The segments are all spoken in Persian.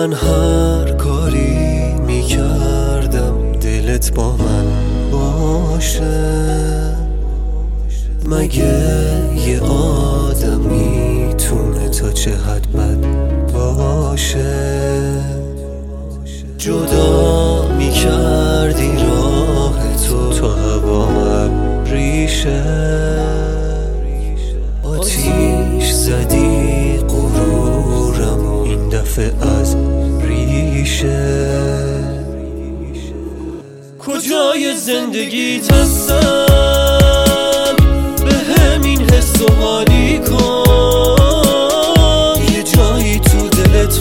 من هر کاری میکردم دلت با من باشه، مگه یه آدم میتونه تا چه حد بد باشه؟ جدا میکردی راه تو تا هوام ریشه، آتیش زدی غرورم و این دفعه از ریشه. کجای زندگیت هستم به همین حس و حالی کن، یه جایی تو دلت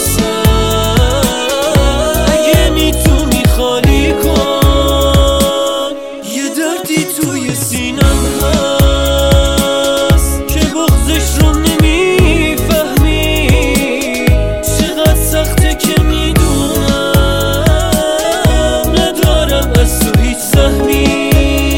واسم اگه میتونی خالی کن. یه دردی توی سینم هست که بغضش رو نمیفهمی، چقدر سخته که میدونم ندارم از تو هیچ سهمی.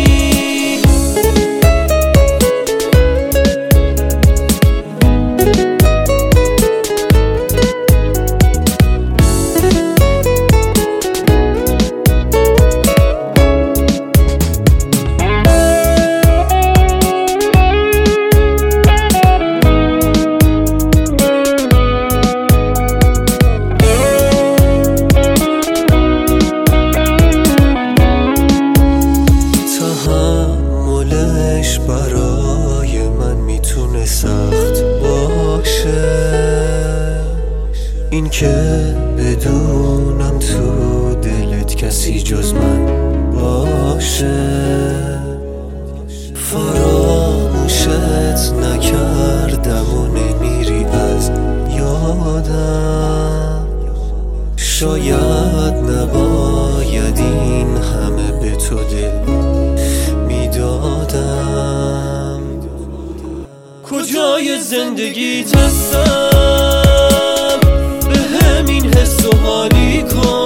برای من میتونه سخت باشه، این که بدونم تو دلت کسی جز من باشه. فراموشت نکردم و نمیری از یادم، شاید نباید این همه به تو دل میدادم. کجای زندگیت هستم به همین حس و حالی کن،